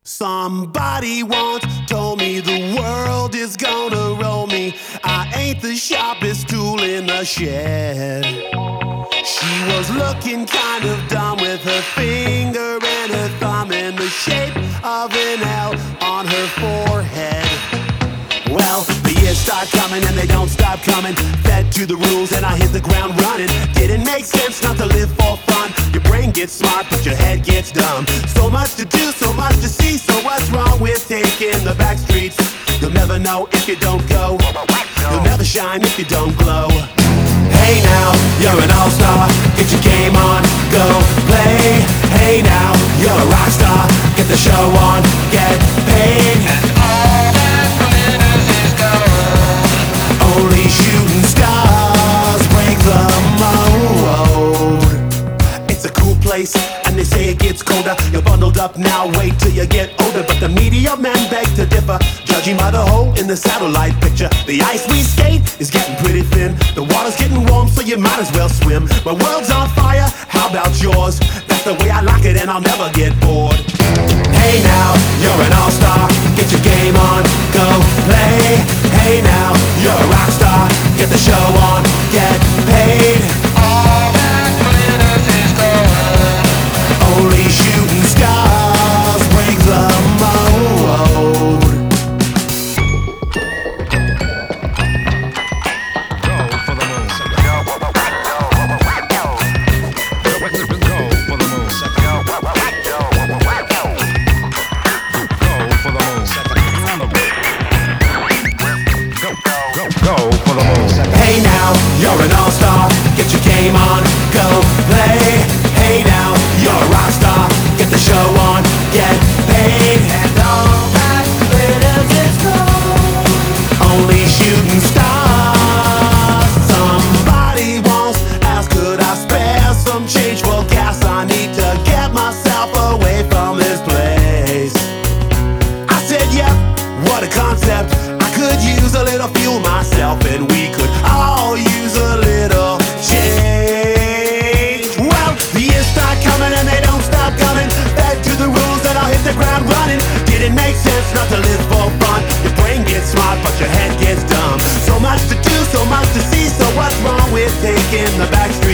Somebody once told me the world is gonna roll me. I ain't the sharpest tool in the shed. She was looking kind of dumb with her finger and her thumb in the shape of an L on her forehead. Well, the years start coming and they don't stop coming. Fed to the rules and I hit the ground running. Didn't make sense not to live for fun. Your brain gets smart but your head gets dumb. So much to do, so much to see. So what's wrong with taking the back streets? You'll never know if you don't go. You'll never shine if you don't glow. Hey now, you're an all-star. Get your game on, go play. Hey now, you're a rock star. Get the show on, get paid. And all that glitters is gold. Only shooting stars break the mold. It's a cool place, and they say it gets colder. You're bundled up now, wait till you get older. But the media men beg to differ, judging by the hole in the satellite picture. The ice we skate is getting pretty thin. The water's getting warm, so you might as well swim. My world's on fire, how about yours? That's the way I like it, and I'll never get bored. Hey now, you're an all-star. Get your game on, go play. Hey now, you're a rock star. Get the show on, get paid. All that glitters is gold. Only shooting stars break the mold. Hey now, you're an all-star. Get your game on, go play. Hey now, you're a rock star. Get the show on, get paid. And all that glitters is gold. Only shooting stars. Somebody once asked, could I spare some change for gas? I need to get myself away from this place. I said, yep, what a concept. I could use a little fuel myself, and we could all use a little change. Well, the years start coming and they don't stop coming. Fed to the rules and I'll hit the ground running. Didn't make sense not to live for fun. Your brain gets smart but your head gets dumb. So much to do, so much to see. So what's wrong with taking the back streets?